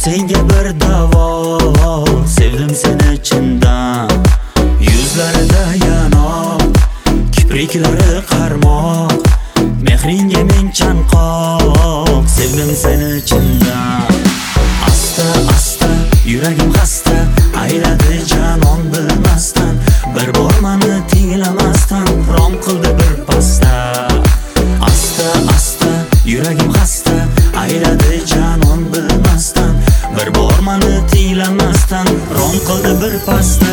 senga bir davo. Sevdim seni chindan, yuzlarida yanoq, kipriklari qarmoq, mehringga men chanqoq. Sevdim seni chindan. Asta asta yuragim xasta, ayladi janon bilmasdan, bir bor mani tinglamasdan rom qildi bir pasta. Asta asta yuragim xasta, ayladi janon bilmasdan, bir bor mani tinglamasdan rom qildi bir pasta.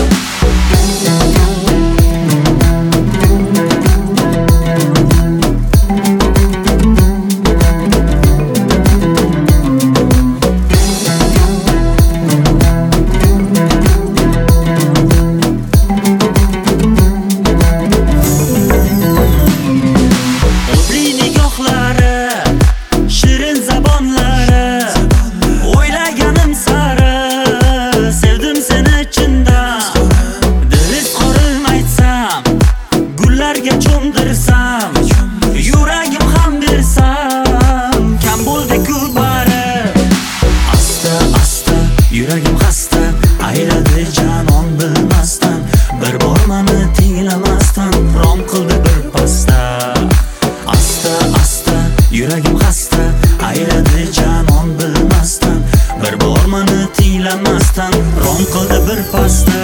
Yuragim ham bersam, kam bo'ldi-ku bari. Asta asta yuragim xasta, ayladi janon bilmasdan, bir bor mani tinglamasdan rom qildi bir pasta. Asta asta yuragim xasta, ayladi janon bilmasdan, bir bor mani tinglamasdan rom qildi bir pasta.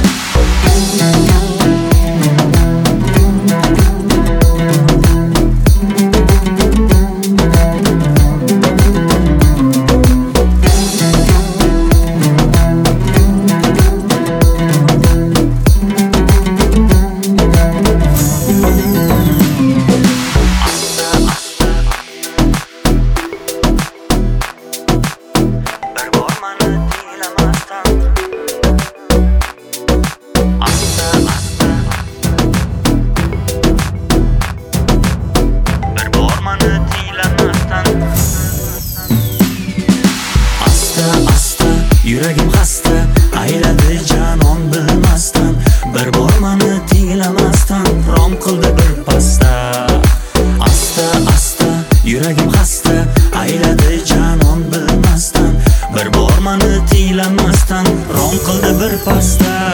Yuragim xasta, ayladi janon bilmasdan, bir bor mani tinglamasdan rom qildi bir pasta. Asta asta yuragim xasta, ayladi janon bilmasdan, bir bor mani tinglamasdan rom qildi bir pasta.